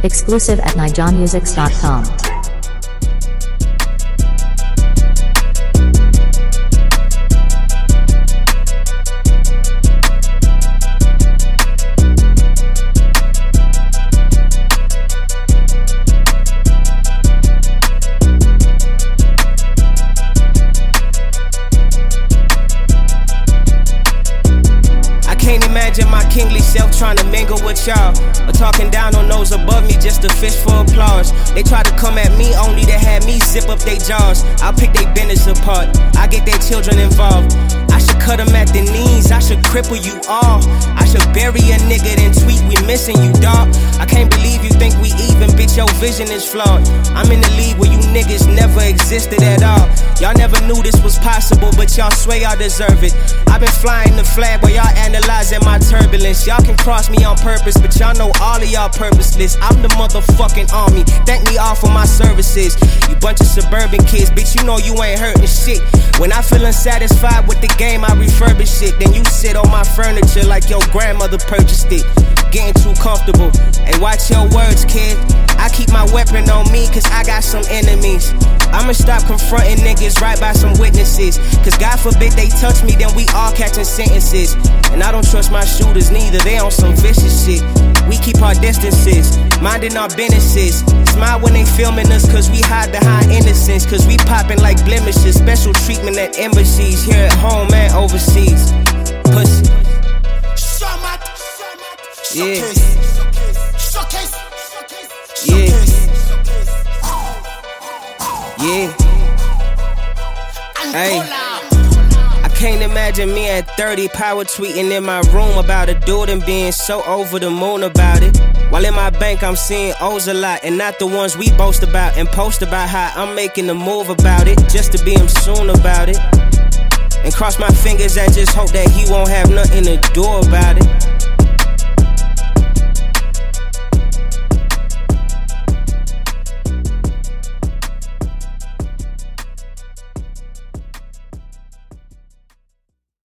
Exclusive at nijonmusics.com. Imagine my kingly self trying to mingle with y'all, or talking down on those above me just to fish for applause. They try to come at me only to have me zip up their jaws. I'll pick their business apart, I get their children involved. I should cut them at the knees, I should cripple you all. I should bury a nigga then tweet we missing you, dawg. I can't believe you think we even, bitch, your vision is flawed. I'm in the league where you niggas never existed at all. Y'all never knew this was possible, but y'all swear y'all deserve it. I've been flying the flag while y'all analyzing my turbulence. Y'all can cross me on purpose, but y'all know all of y'all purposeless. I'm the motherfucking army, thank me all for my services. You bunch of suburban kids, bitch, you know you ain't hurting shit. When I feel unsatisfied with the game, I refurbish it. Then you sit on my furniture like your grandmother purchased it. Getting too comfortable, hey, watch your words, kid. I keep my weapon on me, cause I got some enemies. I'ma stop confronting niggas right by some witnesses, cause God forbid they touch me, then we all catching sentences. And I don't trust my shooters neither, they on some vicious shit. We keep our distances, minding our businesses. Smile when they filming us, cause we hide behind innocence. Cause we popping like blemishes, special treatment at embassies, here at home and overseas. Pussy. Yeah. Yeah. Yeah. Hey. I can't imagine me at 30 power tweeting in my room about a dude and being so over the moon about it. While in my bank I'm seeing O's a lot, and not the ones we boast about and post about how I'm making a move about it, just to be him soon about it. And cross my fingers and just hope that he won't have nothing to do about it.